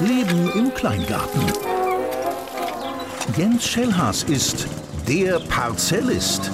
Leben im Kleingarten. Jens Schellhas ist der Parzellist.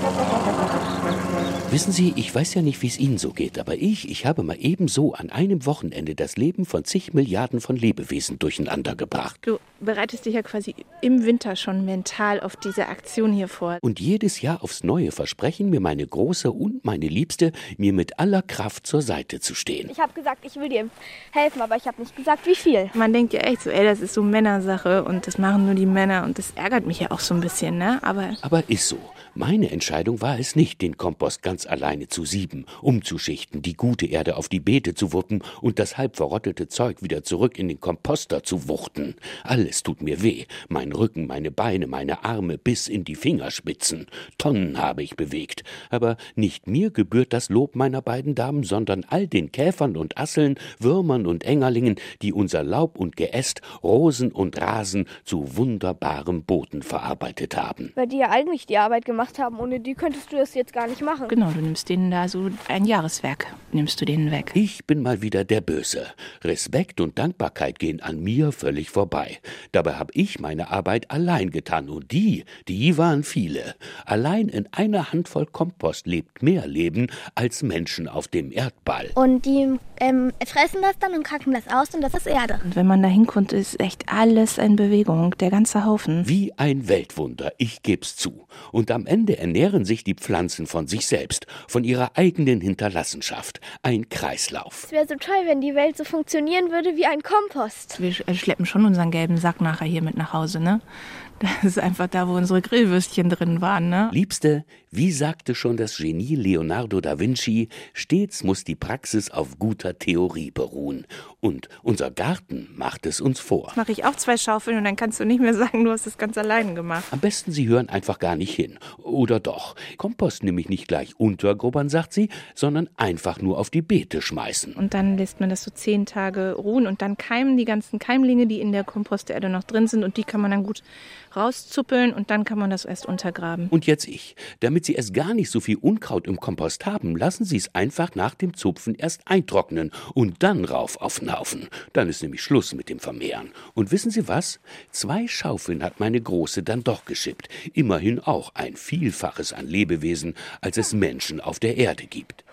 Wissen Sie, ich weiß ja nicht, wie es Ihnen so geht, aber ich habe mal ebenso an einem Wochenende das Leben von zig Milliarden von Lebewesen durcheinander gebracht. Du bereitest dich ja quasi im Winter schon mental auf diese Aktion hier vor. Und jedes Jahr aufs Neue versprechen mir meine Große und meine Liebste, mir mit aller Kraft zur Seite zu stehen. Ich habe gesagt, ich will dir helfen, aber ich habe nicht gesagt, wie viel. Man denkt ja echt so, das ist so Männersache und das machen nur die Männer und das ärgert mich ja auch so ein bisschen, ne? Aber ist so. Meine Entscheidung war es nicht, den Kompost ganz alleine zu sieben, umzuschichten, die gute Erde auf die Beete zu wuppen und das halb verrottete Zeug wieder zurück in den Komposter zu wuchten. Alles tut mir weh. Mein Rücken, meine Beine, meine Arme bis in die Fingerspitzen. Tonnen habe ich bewegt. Aber nicht mir gebührt das Lob meiner beiden Damen, sondern all den Käfern und Asseln, Würmern und Engerlingen, die unser Laub und Geäst, Rosen und Rasen zu wunderbarem Boden verarbeitet haben. Weil die ja eigentlich die Arbeit gemacht haben. Ohne die könntest du das jetzt gar nicht machen. Genau, du nimmst denen da so ein Jahreswerk, nimmst du denen weg. Ich bin mal wieder der Böse. Respekt und Dankbarkeit gehen an mir völlig vorbei. Dabei habe ich meine Arbeit allein getan und die waren viele. Allein in einer Handvoll Kompost lebt mehr Leben als Menschen auf dem Erdball. Und die fressen das dann und kacken das aus und das ist Erde. Und wenn man da hinkommt, ist echt alles in Bewegung, der ganze Haufen. Wie ein Weltwunder, ich geb's zu. Und am Ende ernähren sich die Pflanzen von sich selbst, von ihrer eigenen Hinterlassenschaft. Ein Kreislauf. Es wäre so toll, wenn die Welt so funktionieren würde wie ein Kompost. Wir schleppen schon unseren gelben Sack nachher hier mit nach Hause, ne? Das ist einfach da, wo unsere Grillwürstchen drin waren, ne? Liebste, wie sagte schon das Genie Leonardo da Vinci, stets muss die Praxis auf guter Theorie beruhen. Und unser Garten macht es uns vor. Mache ich auch 2 Schaufeln und dann kannst du nicht mehr sagen, du hast es ganz allein gemacht. Am besten, Sie hören einfach gar nicht hin. Oder doch. Kompost nämlich nicht gleich untergrubbern, sagt sie, sondern einfach nur auf die Beete schmeißen. Und dann lässt man das so 10 Tage ruhen und dann keimen die ganzen Keimlinge, die in der Komposterde noch drin sind und die kann man dann gut rauszuppeln und dann kann man das erst untergraben. Und jetzt ich. Damit Sie erst gar nicht so viel Unkraut im Kompost haben, lassen Sie es einfach nach dem Zupfen erst eintrocknen und dann rauf auf den Haufen. Dann ist nämlich Schluss mit dem Vermehren. Und wissen Sie was? 2 Schaufeln hat meine Große dann doch geschippt. Immerhin auch ein Vielfaches an Lebewesen, als es Menschen auf der Erde gibt.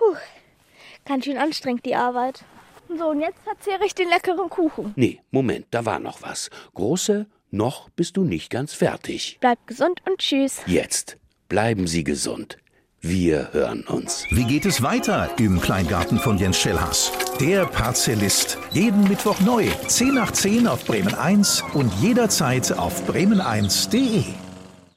Ganz schön anstrengend, die Arbeit. So, und jetzt verzehre ich den leckeren Kuchen. Nee, Moment, da war noch was. Große, noch bist du nicht ganz fertig. Bleibt gesund und tschüss. Jetzt bleiben Sie gesund. Wir hören uns. Wie geht es weiter im Kleingarten von Jens Schellhas? Der Parzellist. Jeden Mittwoch neu. 10 nach 10 auf Bremen 1 und jederzeit auf bremen1.de.